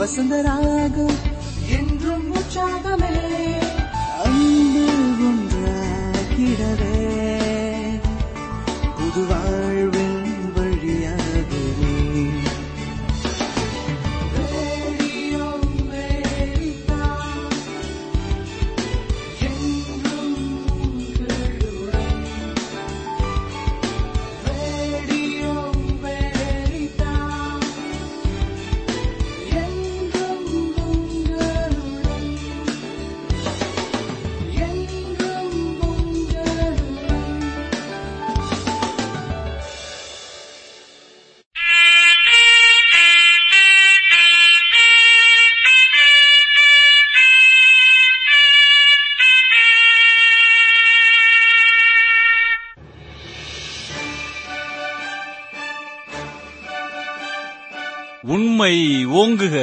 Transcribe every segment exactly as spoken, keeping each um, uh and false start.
வசந்தராகம் என்றும் உற்சாகமே அன்பு ஒன்றாகிடவே புது வாழ்வின் வழியாகவே ரேடியோ அமெரிக்கா என்றும் உங்களுடன். ரேடியோ அமெரிக்கா என்றும் உங்களுடன். என்றும் உங்களுடன். உண்மை ஓங்குக.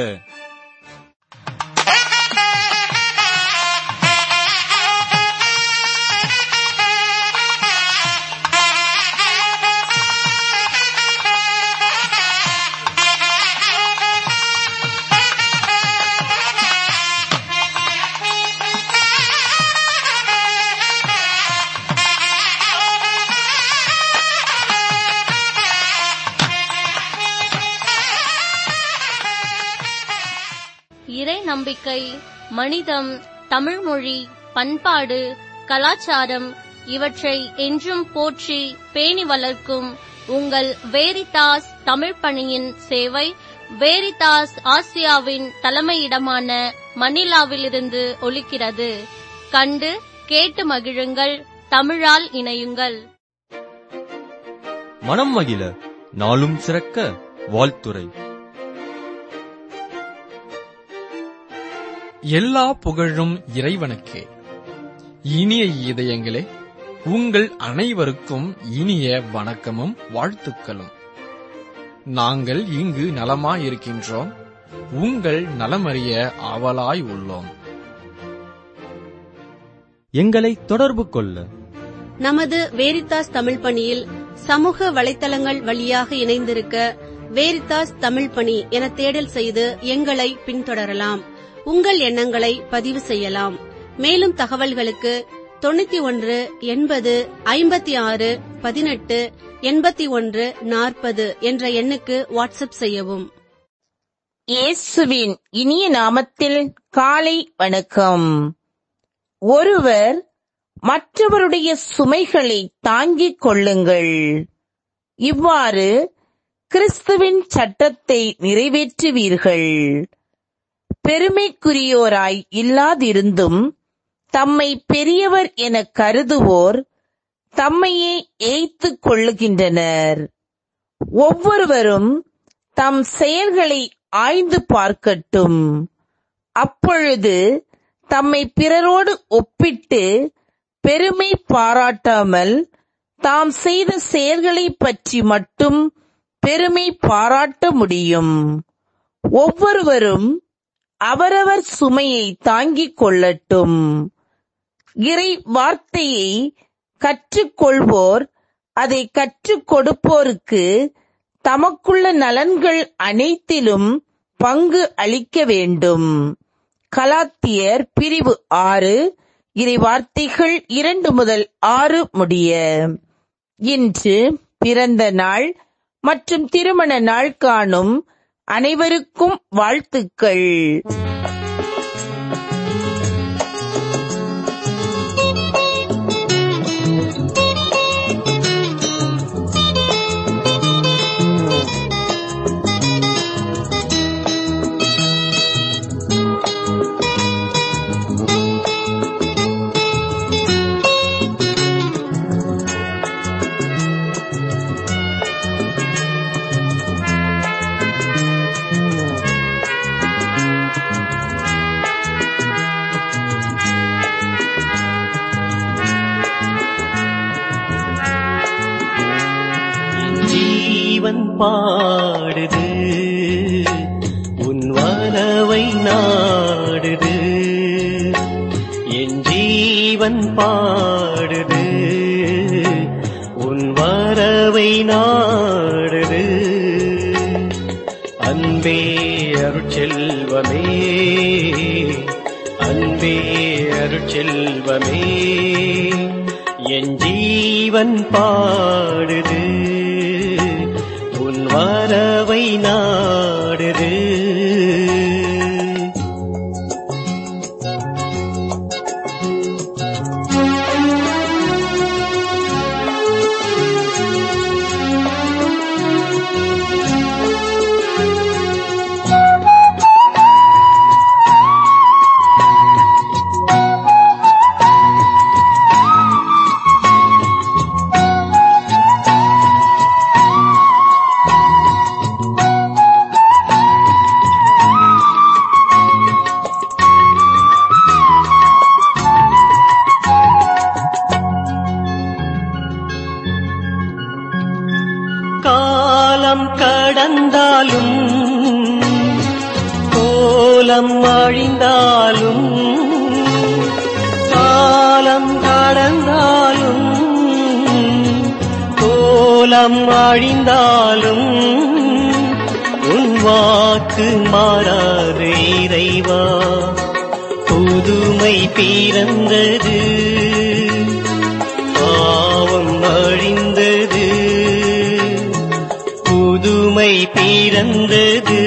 இறை நம்பிக்கை, மனிதம், தமிழ்மொழி, பண்பாடு, கலாச்சாரம் இவற்றை என்றும் போற்றி பேணி வளர்க்கும் உங்கள் வேரிதாஸ் தமிழ் பணியின் சேவை வேரிதாஸ் ஆசியாவின் தலைமையிடமான மணிலாவிலிருந்து ஒலிக்கிறது. கண்டு கேட்டு மகிழுங்கள். தமிழால் இணையுங்கள். மனம் மகிழ நாளும் சிறக்க வாழ்த்துரை. எல்லா புகழும் இறைவனுக்கே. இனிய இதயங்களே, உங்கள் அனைவருக்கும் இனிய வணக்கமும் வாழ்த்துக்களும். நாங்கள் இங்கு நலமாயிருக்கின்றோம். உங்கள் நலமறிய ஆவலாய் உள்ளோம். எங்களை தொடர்பு கொள்ள நமது வேரிதாஸ் தமிழ் பணியில் சமூக வலைத்தளங்கள் வழியாக இணைந்திருக்க வேரிதாஸ் தமிழ் பணி என தேடல் செய்து எங்களை பின்தொடரலாம். உங்கள் எண்ணங்களை பதிவு செய்யலாம். மேலும் தகவல்களுக்கு தொண்ணூத்தி ஒன்று எண்பது ஐம்பத்தி ஆறு பதினெட்டு எண்பத்தி ஒன்று நாற்பது என்ற எண்ணுக்கு வாட்ஸ்அப் செய்யவும். இயேசுவின் இனிய நாமத்தில் காலை வணக்கம். ஒருவர் மற்றவருடைய சுமைகளை தாங்கிக் கொள்ளுங்கள். இவ்வாறு கிறிஸ்துவின் சட்டத்தை நிறைவேற்றுவீர்கள். பெருமைக்குரியோராய் இல்லாதிருந்தும் தம்மை பெரியவர் என கருதுவோர் தம்மையே ஏய்த்துக் கொள்ளுகின்றனர். ஒவ்வொருவரும் தம் செயல்களை ஆய்ந்து பார்க்கட்டும். அப்பொழுது தம்மை பிறரோடு ஒப்பிட்டு பெருமை பாராட்டாமல் தாம் செய்த செயல்களைப் பற்றி மட்டும் பெருமை பாராட்ட முடியும். ஒவ்வொருவரும் அவரவர் சுமையை தாங்கிக் கொள்ளட்டும். இறை வார்த்தையை கற்றுக்கொள்வோர் அதை கற்றுக் கொடுப்போருக்கு தமக்குள்ள நலன்கள் அனைத்திலும் பங்கு அளிக்க வேண்டும். கலாத்தியர் பிரிவு ஆறு இறை வார்த்தைகள் இரண்டு முதல் ஆறு முடிய. இன்று பிறந்த நாள் மற்றும் திருமண நாள் காணும் அனைவருக்கும் வாழ்த்துக்கள். ஜீவன் பாடுது, உன் வரவை நாடுது. என் ஜீவன் பாடுது, உன் வரவை நாடுது. அன்பே அருட்செல்வமே அருட்செல்வமே என் ஜீவன் பாடுது உன் வரவை நாடுது. காலம் கடந்தாலும் கோலம் அழிந்தாலும் காலம் கடந்தாலும் கோலம் அழிந்தாலும் உன் வாக்கு மாறாது இறைவா. புதுமை பிறந்தது பாவம் அழிந்தது புதுமை பிறந்தது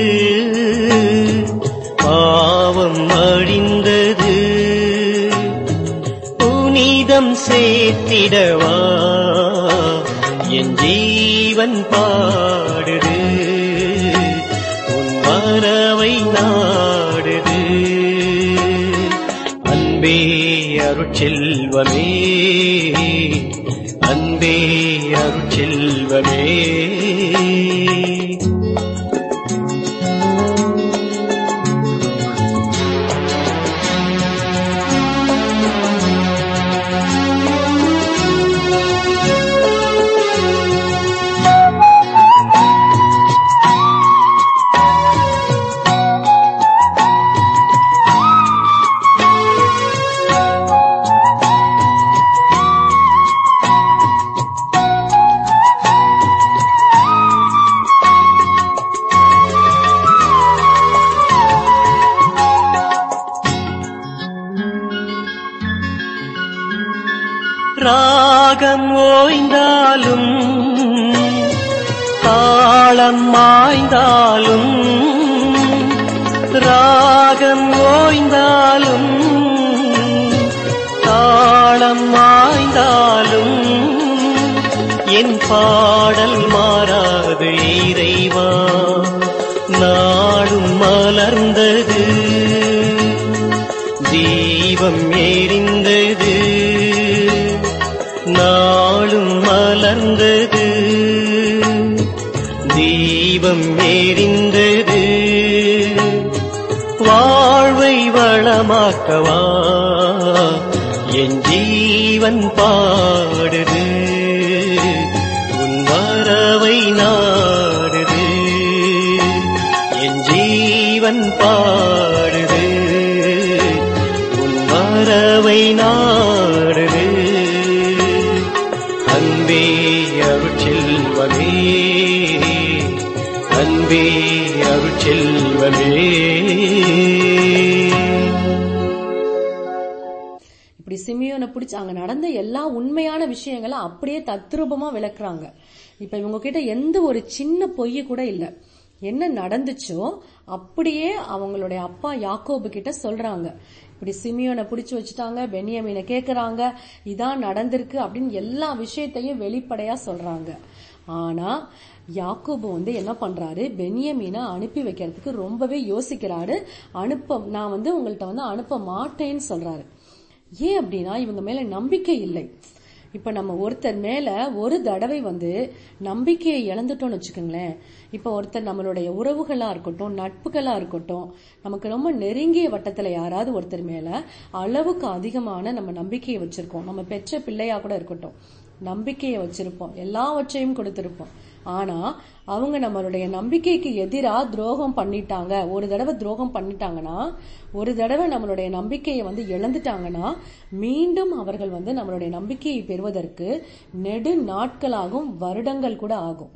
பாவம் அழிந்தது. புனிதம் சேர்த்திடவா என் ஜீவன் பாடுது உன் வரவை நாடுது. அன்பே அருட்செல்வமே அன்பே அருட்செல்வமே. ராகம் ஓய்ந்தாலும் தாளம் மாய்ந்தாலும் ராகம் ஓய்ந்தாலும் தாளம் மாய்ந்தாலும் என் பாடல் மாறாது இறைவா. நாடும் மலர்ந்தது தீபம் எரிந்தது நாளும் மலர்ந்தது தீபம் எரிந்தது. வாழ்வை வளமாக்கவா என் ஜீவன் பாடுது உன் வரவை நாடுது. என் ஜீவன் பாடுது உன் வரவை நாடுது. அன்பே அருட்செல்வமே அன்பே அருட்செல்வமே. இப்படி சிமியோனை பிடிச்சு அங்க நடந்த எல்லா உண்மையான விஷயங்களை அப்படியே தத்ரூபமா விளக்குறாங்க. இப்ப இவங்க கிட்ட எந்த ஒரு சின்ன பொய் கூட இல்ல. என்ன நடந்துச்சோ அப்படியே அவங்களுடைய அப்பா யாக்கோபு கிட்ட சொல்றாங்க. இப்படி சிமியோனை பிடிச்சு வச்சுட்டாங்க, பென்யமீனை கேக்குறாங்க, இதான் நடந்திருக்கு அப்படின்னு எல்லா விஷயத்தையும் வெளிப்படையா சொல்றாங்க. ஆனா யாக்கோபு வந்து என்ன பண்றாரு, பென்யமீனை அனுப்பி வைக்கிறதுக்கு ரொம்பவே யோசிக்கிறாரு. அனுப்ப நான் வந்து உங்கள்ட்ட வந்து அனுப்ப மாட்டேன்னு சொல்றாரு. ஏன் அப்படின்னா இவங்க மேல நம்பிக்கை இல்லை. இப்ப நம்ம ஒருத்தர் மேல ஒரு தடவை வந்து நம்பிக்கையை இழந்துட்டோம்னு வச்சுக்கோங்களேன். இப்ப ஒருத்தர் நம்மளுடைய உறவுகளா இருக்கட்டும், நட்புகளா இருக்கட்டும், நமக்கு ரொம்ப நெருங்கிய வட்டத்துல யாராவது ஒருத்தர் மேல அளவுக்கு அதிகமான நம்ம நம்பிக்கையை வச்சிருக்கோம். நம்ம பெற்ற பிள்ளையா கூட இருக்கட்டும், நம்பிக்கையை வச்சிருப்போம், எல்லாவற்றையும் கொடுத்திருப்போம். ஆனா அவங்க நம்மளுடைய நம்பிக்கைக்கு எதிரா துரோகம் பண்ணிட்டாங்க. ஒரு தடவை துரோகம் பண்ணிட்டாங்கன்னா, ஒரு தடவை நம்மளுடைய நம்பிக்கையை வந்து இழந்துட்டாங்கன்னா, மீண்டும் அவர்கள் வந்து நம்மளுடைய நம்பிக்கையை பெறுவதற்கு நெடு நாட்களாகும், வருடங்கள் கூட ஆகும்.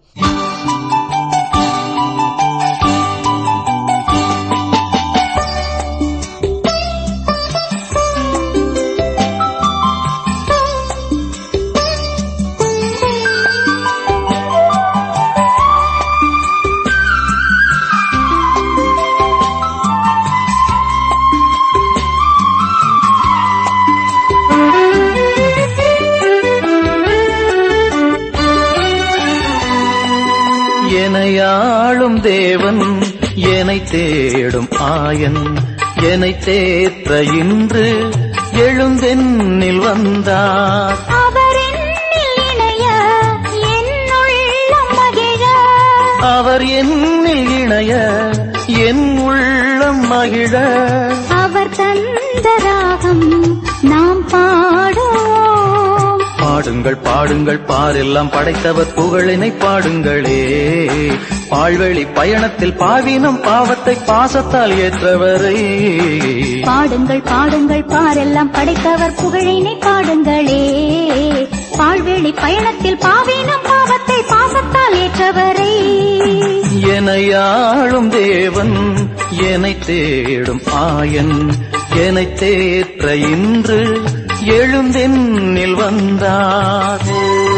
என்னை தேடும் ஆயன் என்னை தேற்ற இன்று எழுந்தென்னில் வந்தார். அவர் என்னில் இணைய என் உள்ளம் மகிழ அவர் என்னில் இணைய என் உள்ளம் மகிழ அவர் தந்த ராகம் நாம் பாடுவோம். பாடுங்கள் பாடுங்கள் பாரெல்லாம் படைத்தவர் புகழினை பாடுங்களே. பால்வெளி பயணத்தில் பாவினம் பாவத்தை பாசத்தால் ஏற்றவரை பாடுங்கள் பாடுங்கள் பாரெல்லாம் படைத்தவர் புகழினை பாடுங்களே. பால்வெளி பயணத்தில் பாவினம் பாவத்தை பாசத்தால் ஏற்றவரை எனையாளும் தேவன் என்னை தேடும் ஆயன் என்னை தேற்ற இன்று எழுந்தென்னில் வந்தார்.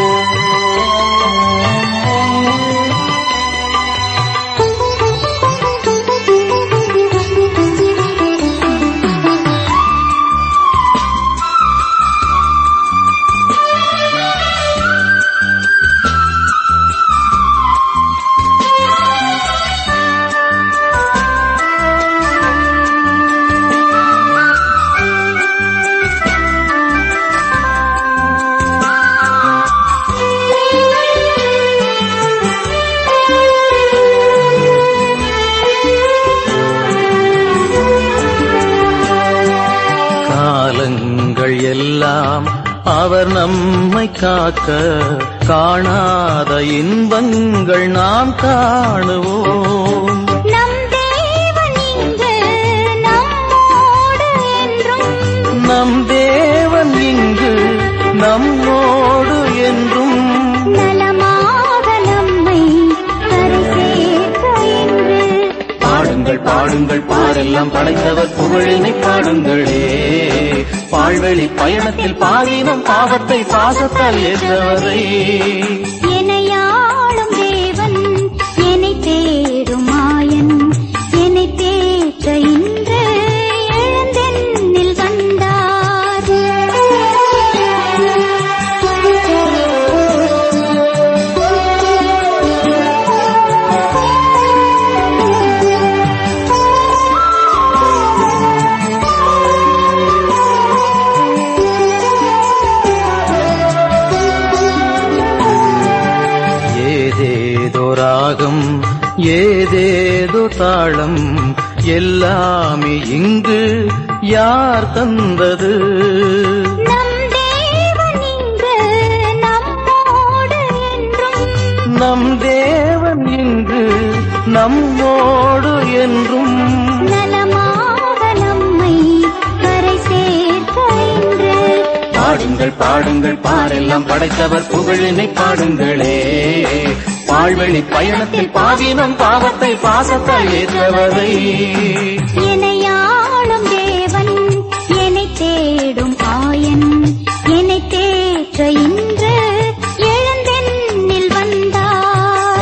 எல்லாம் அவர் நம்மை காக்க காணாத இன்பங்கள் நாம் காணுவோம். நம் தேவன் இங்கு நம்மோடு என்றும் நம் தேவன் இங்கு நம்மோடு என்றும் நலமாக நம்மை கரை சேர்க்க என்று பாடுங்கள் பாடுங்கள் பாரெல்லாம் படைத்தவர் புகழினை பாடுங்களே. பால்வெளி பயணத்தில் பாவினம் பாவத்தை பாசத்தால் ஏற்றவரை எனையாளும் தேவன் என்னை தேடும் ஆயன் என்னை தேற்ற இன்று எழுந்தென்னில் வந்தார். ராகம் ஏதேதோ தாளம் எல்லாமே இங்கு யார் தந்தது? நம் தேவன் இங்கு நம்மோடு என்றும் நம் தேவன் இங்கு நம்மோடு என்றும் நலமாக நம்மை கரை சேர்க்க என்று பாடுங்கள் பாடுங்கள் பாரெல்லாம் படைத்தவர் புகழினை பாடுங்களே. பால்வெளி பயணத்தில் பாவினம் பாவத்தை பாசத்தால் ஏற்றவரை எனையாளும் தேவன் என்னை தேடும் ஆயன் என்னை தேற்ற இன்று எழுந்தென்னில் வந்தார்.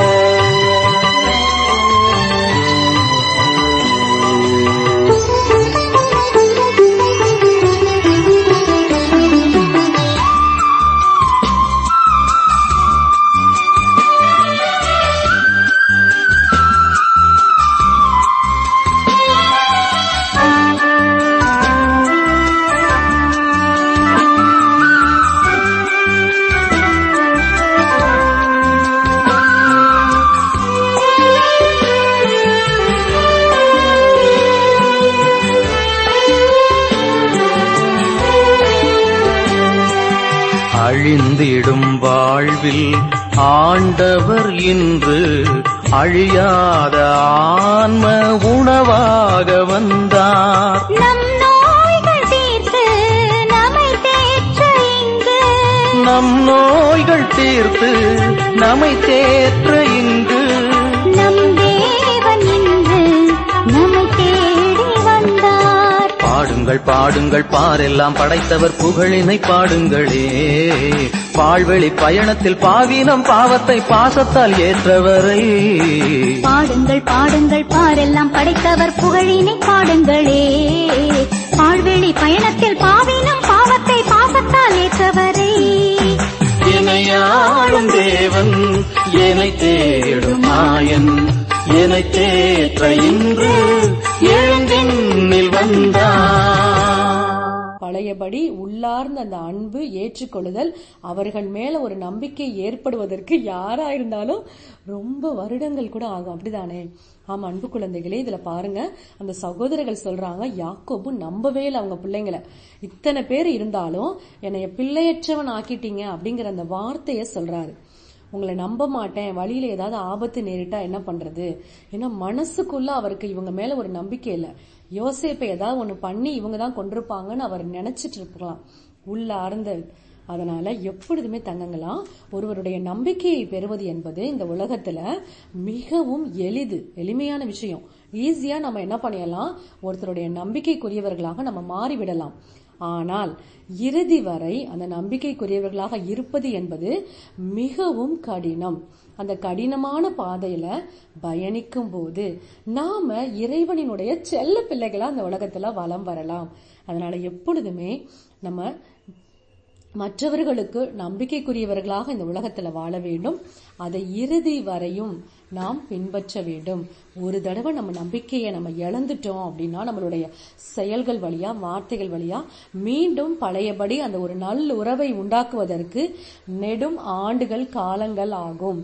அழிந்திடும் வாழ்வில் ஆண்டவர் இன்று அழியாத ஆன்ம உணவாக வந்தார். நம் நோய்கள் தீர்த்து நம்மை தேற்ற இங்கு நம் நோய்கள் தீர்த்து நம்மை தேற்ற இங்கு நம் தேவன் இன்று நம்மை தேடி வந்தார். பாடுங்கள் பாடுங்கள் பாரெல்லாம் படைத்தவர் புகழினை பாடுங்களே. பால்வெளி பயணத்தில் பாவினம் பாவத்தை பாசத்தால் ஏற்றவரை பாடுங்கள் பாடுங்கள் பாரெல்லாம் படைத்தவர் புகழினை பாடுங்களே. பால்வெளி பயணத்தில் பாவினம் பாவத்தை பாசத்தால் ஏற்றவரை இணையாளும் தேவன் என்னை தேடும் ஆயன் என்னை தேற்ற இன்று எழுந்தினில் வந்தார். பழையபடி உள்ளார்ந்த அந்த அன்பு ஏற்றுக்கொள்ளுதல், அவர்கள் மேல ஒரு நம்பிக்கை ஏற்படுவதற்கு யாரா இருந்தாலும் ரொம்ப வருடங்கள் கூட ஆகும். அப்படிதானே? ஆமா அன்பு குழந்தைகளே, இதுல பாருங்க, அந்த சகோதரர்கள் சொல்றாங்க, யாக்கோபு நம்பவே இல்லை அவங்க பிள்ளைங்களை. இத்தனை பேர் இருந்தாலும் என்னைய பிள்ளையற்றவன் ஆக்கிட்டீங்க அப்படிங்கிற அந்த வார்த்தைய சொல்றாரு. உங்களை நம்ப மாட்டேன், வழியில ஏதாவது ஆபத்து நேரிட்டா என்ன பண்றது? ஏன்னா மனசுக்குள்ள அவருக்கு இவங்க மேல ஒரு நம்பிக்கை இல்ல. யோசேப்பை ஏதாவது ஒண்ணு பண்ணி இவங்க தான் கொண்டிருப்பாங்கன்னு அவர் நினைச்சிட்டு இருக்கலாம் உள்ள ஆர்ந்த. அதனால எப்பொழுதுமே தங்கங்களாம், ஒருவருடைய நம்பிக்கையை பெறுவது என்பது இந்த உலகத்துல மிகவும் எளிது, எளிமையான விஷயம். ஈஸியா நம்ம என்ன பண்ணிடலாம், ஒருத்தருடைய நம்பிக்கைக்குரியவர்களாக நம்ம மாறிவிடலாம். ஆனால் இறுதி வரை அந்த நம்பிக்கைக்குரியவர்களாக இருப்பது என்பது மிகவும் கடினம். அந்த கடினமான பாதையில பயணிக்கும் போது நாம இறைவனினுடைய செல்ல பிள்ளைகளா அந்த உலகத்துல வலம் வரலாம். அதனால எப்பொழுதுமே நம்ம மற்றவர்களுக்கு நம்பிக்கைக்குரியவர்களாக இந்த உலகத்துல வாழ வேண்டும். அதை இறுதி வரையும் நாம் பின்பற்ற வேண்டும். ஒரு தடவை நம்ம நம்பிக்கையை நம்ம இழந்துட்டோம் அப்படின்னா நம்மளுடைய செயல்கள் வழியா, வார்த்தைகள் வழியா மீண்டும் பழையபடி அந்த ஒரு நல்ல உறவை உண்டாக்குவதற்கு நெடும் ஆண்டுகள், காலங்கள் ஆகும்.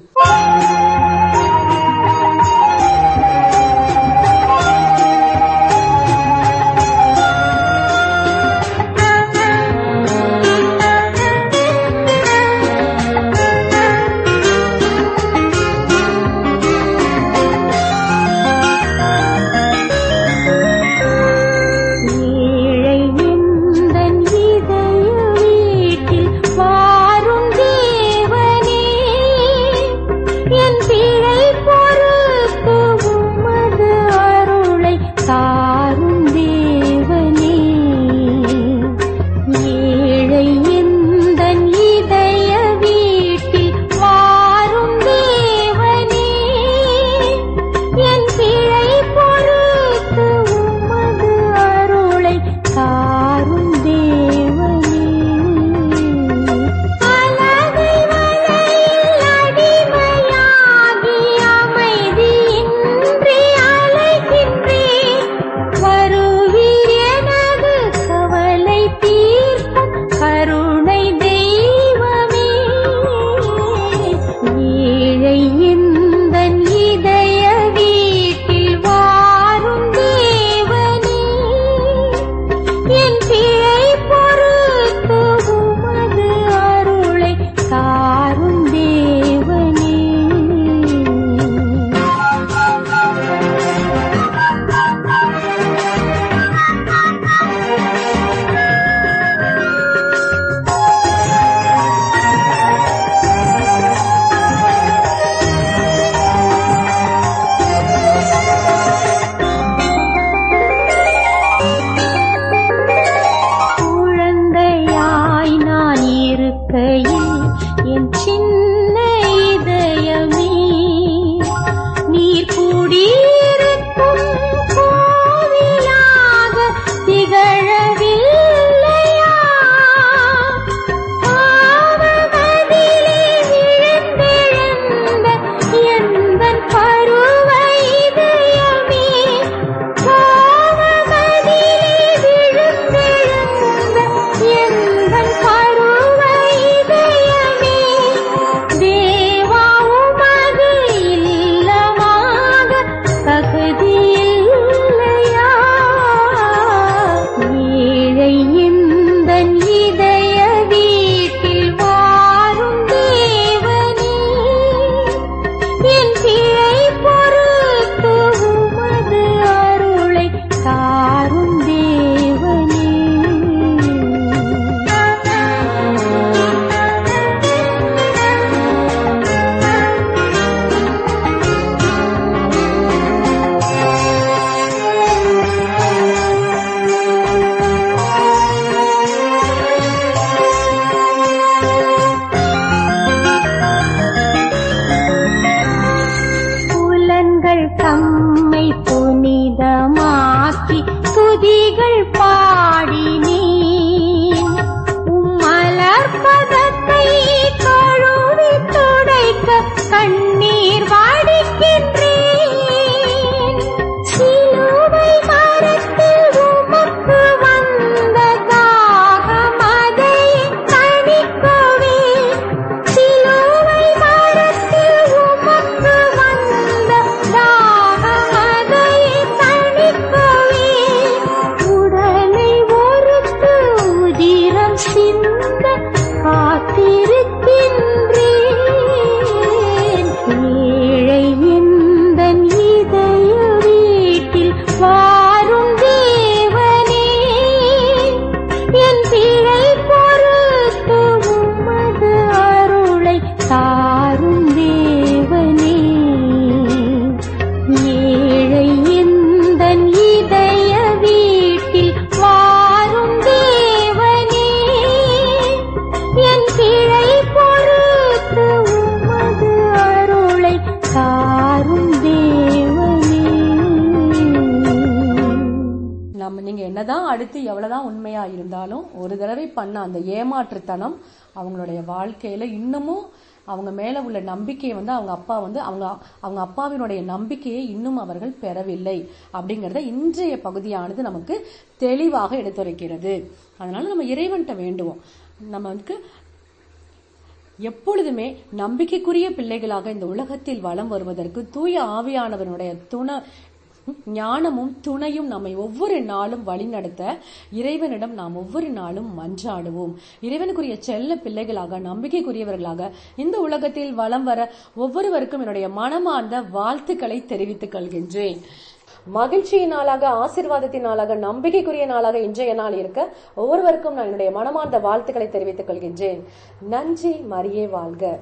அடுத்து எவ்வளவுதான் உண்மையா இருந்தாலும் ஒரு தடவை பண்ண அந்த ஏமாற்றுத்தனம் அவங்களுடைய வாழ்க்கையில இன்னமும் அவங்க மேல உள்ள நம்பிக்கையை வந்து அவங்க அப்பா வந்து அவங்க அவங்க அப்பாவினுடைய நம்பிக்கையை இன்னும் அவர்கள் பெறவில்லை அப்படிங்கறத இன்றைய பகுதியானது நமக்கு தெளிவாக எடுத்துரைக்கிறது. அதனால நம்ம இறைவன்கிட்ட வேண்டுவோம், நமக்கு எப்பொழுதுமே நம்பிக்கைக்குரிய பிள்ளைகளாக இந்த உலகத்தில் வலம் வருவதற்கு தூய ஆவியானவனுடைய துணை ஞானமும் துணையும் நம்மை ஒவ்வொரு நாளும் வழிநடத்த இறைவனிடம் நாம் ஒவ்வொரு நாளும் மன்றாடுவோம். இறைவனுக்குரிய செல்ல பிள்ளைகளாக நம்பிக்கைக்குரியவர்களாக இந்த உலகத்தில் வலம் வர ஒவ்வொருவருக்கும் என்னுடைய மனமார்ந்த வாழ்த்துக்களை தெரிவித்துக் கொள்கின்றேன். மகிழ்ச்சியின் நாளாக, ஆசீர்வாதத்தின் நாளாக, நம்பிக்கைக்குரிய நாளாக இன்றைய நாள் இருக்க ஒவ்வொருவருக்கும் நான் என்னுடைய மனமார்ந்த வாழ்த்துக்களை தெரிவித்துக் கொள்கின்றேன். நன்றி. மரியே வாழ்க.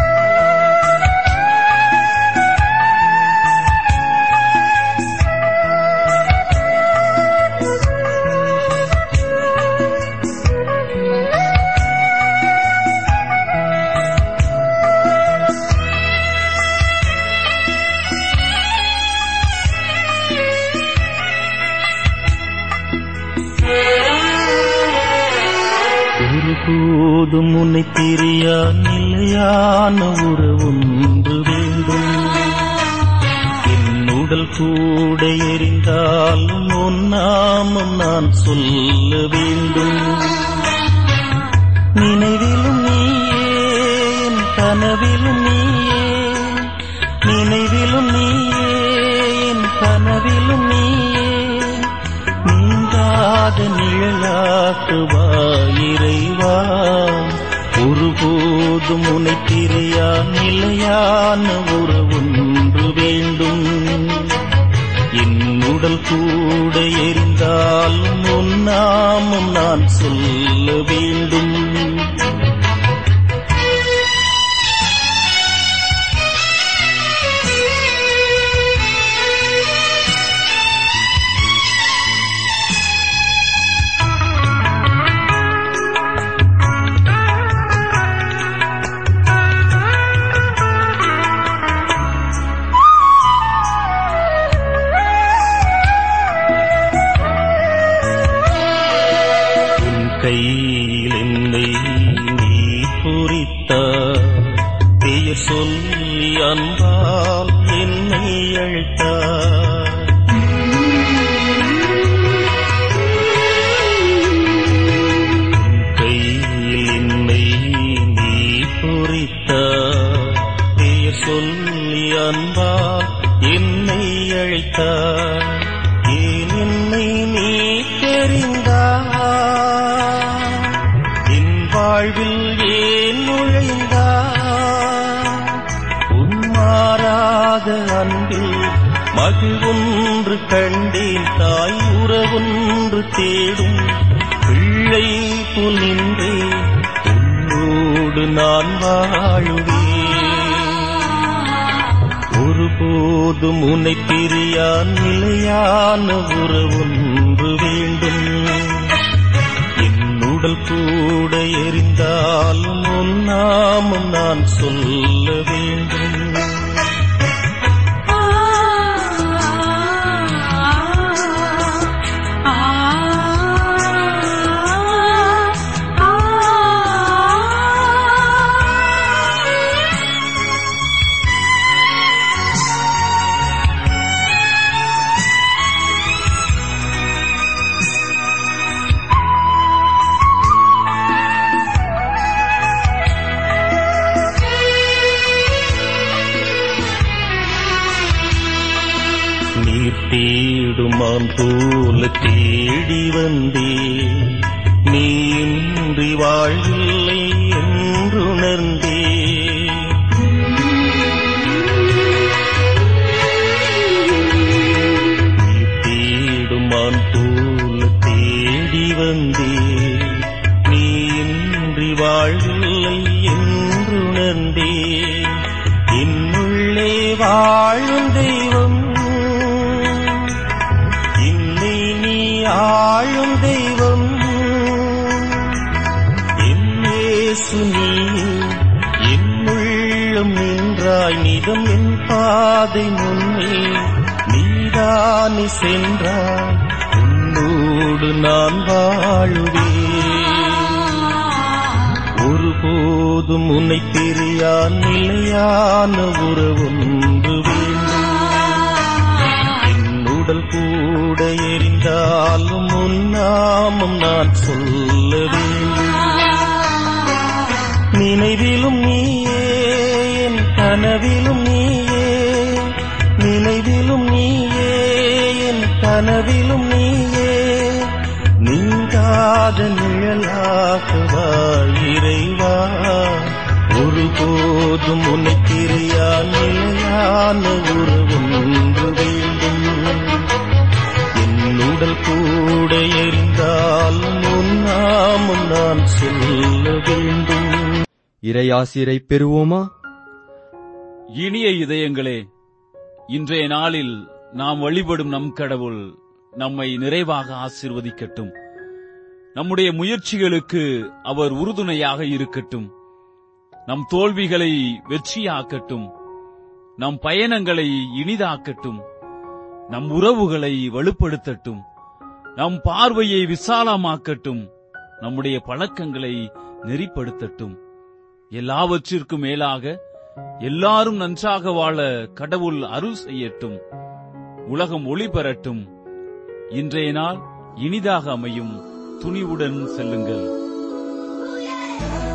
போதும் உன்னை பிரியா நிலையான உறவொன்று வேண்டும். என் உடல் கூட எரிந்தாலும் உன் நாமம் நான் சொல்ல வேண்டும். நினைவிலும் நீயே, என் கனவிலும் நீயே, நினைவிலும் நீயே, என் கனவிலும் நீயே, நீங்காத நிழலாக்குவாய் இறைவா. ஒருபோதும் உன்னை பிரியா நிலையான உறவொன்று வேண்டும். என் உடல் கூட எரிந்தாலும் உன் நாமம் நான் சொல்ல வேண்டும். கையில் என்னை நீ பொறித்தார், பெயர் சொல்லி அன்பால் என்னை அழைத்தார். கையில் என்னை நீ பொறித்தார், பெயர் சொல்லி அன்பால் என்னை அழைத்தார். ஏன் என்னை நீ தெரிந்தார், வாழ்வில் ஏன் நுழைந்தார். உன்மாறாத அன்பில் மகிழ்வொன்று கண்டேன், தாய் உறவொன்று தேடும் பிள்ளை போல் நின்றேன், உன்னோடு நான் வாழுவேன். ஒருபோதும் உன்னை பிரியா நிலையான உறவொன்று வேண்டும். உடல் கூட எரிந்தாலும் உன் நாமம் நான் சொல்ல வேண்டும். தேடுமான் போல தேடி வந்தே, நீ இன்றி வாழ்வில்லை என்றுணர்ந்தே. நீ தேடுமான் போல தேடி வந்தே, நீ இன்றி வாழ்வில்லை என்றுணர்ந்தே. என்னுள்ளே வாழும் தெய்வம், ஆளும் தெய்வம், என் இயேசு நீயே, என் உள்ளம் நின்றாய் நிதம் என் பாதை முன்னே. நீதானே சென்றாய், உன் உன்னோடு நான் வாழுவேன். ஒருபோதும் உன்னை தெரியா நிலையான உறவொன்று வேண்டும். என் உடல் கூட எரிந்தாலும் உன் நாமம் நான் சொல்ல வேண்டும். நினைவிலும் நீயே, என் கனவிலும் நீயே, நினைவிலும் நீயே, என் கனவிலும் நீயே, நீங்காத நிழலாகவா இறைவா. ஒருபோதும் உன்னை தெரியா நிலையான உறவொன்று வேண்டும். என் உடல் கூட எரிந்தாலும் உன் நாமம் நான் சொல்ல வேண்டும். இறையாசிரை பெறுவோமா? இனிய இதயங்களே, இன்றைய நாளில் நாம் வழிபடும் நம் கடவுள் நம்மை நிறைவாக ஆசீர்வதிக்கட்டும். நம்முடைய முயற்சிகளுக்கு அவர் உறுதுணையாக இருக்கட்டும். நம் தோல்விகளை வெற்றியாக்கட்டும். நம் பயணங்களை இனிதாக்கட்டும். நம் உறவுகளை வலுப்படுத்தட்டும். நம் பார்வையை விசாலமாக்கட்டும். நம்முடைய பழக்கங்களை நெறிப்படுத்தட்டும். எல்லாவற்றிற்கும் மேலாக எல்லாரும் நன்றாக வாழ கடவுள் அருள் செய்யட்டும். உலகம் ஒளி பெறட்டும். இன்றைய நாள் இனிதாக அமையும். துணிவுடன் செல்லுங்கள்.